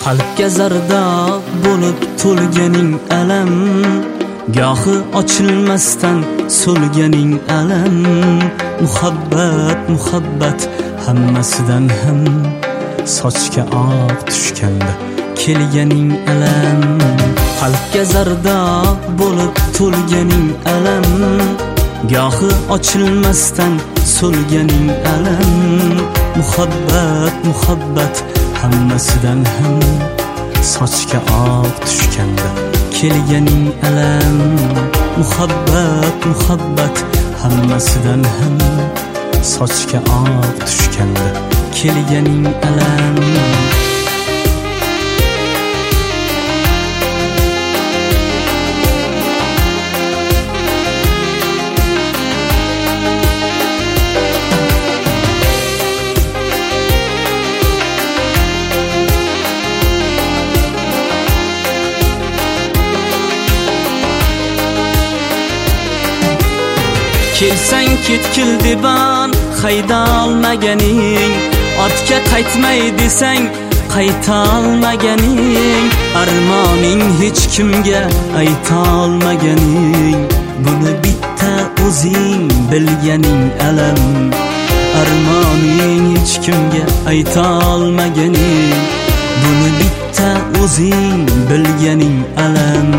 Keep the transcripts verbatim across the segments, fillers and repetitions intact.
qalbga zarda bo'lib to'lganing alam, gohi ochilmasdan so'lganing alam. Muhabbat muhabbat hammasidan ham sochga oq tushganda kelganing alam. Qalbga zarda bo'lib to'lganing alam, gohi ochilmasdan so'lganing alam. Muhabbat muhabbat hammasidan ham sochga oq tushganda kelganing alam. Muhabbat muhabbat hammasidan ham sochga oq tushganda kelganing alam. Kelsang ketkil deban hayda olmaganing, ortga qaytmay desang qayta olmaganing. Armoning hech kimga ayta olmaganing, buni bitta o'zing bilganing alam. Armoning hech kimga ayta olmaganing, buni bitta o'zing bilganing alam.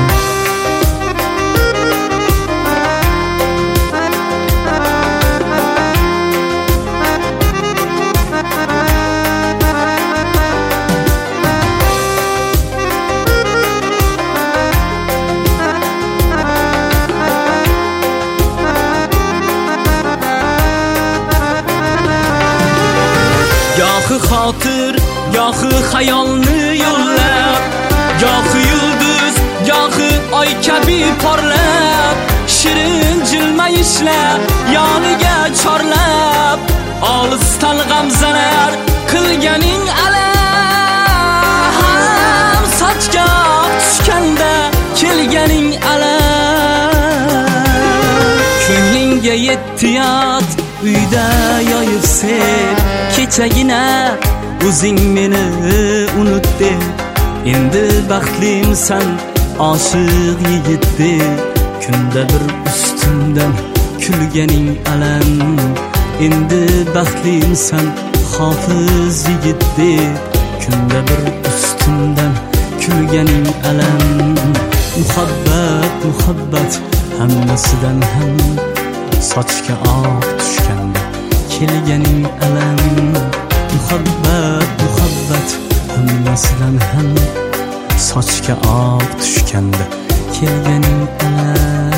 Gohi xotir, gohi xayolni yo'llab, gohi yulduz, gohi oy kabi porlab, shirin jilmayishlar yoniga chorlab, olisdan g'amzalar qilganing alam. Sochga tushganda kelganing alam. Ko'nglingga yetti yot uyda yoyib sev, kechagina o'zing meni unut deb. Endi baxtlimsan oshiq yigitdek, kunda bir ustimdan kulganing alam. Endi baxtlimsan hofiz yigitdek, kunda bir ustimdan kulganing alam. Muhabbat muhabbat hammasidan ham sochga oq tushganda kelganing alam. Muhabbat muhabbat hammasidan ham sochga oq tushganda kelganing alam.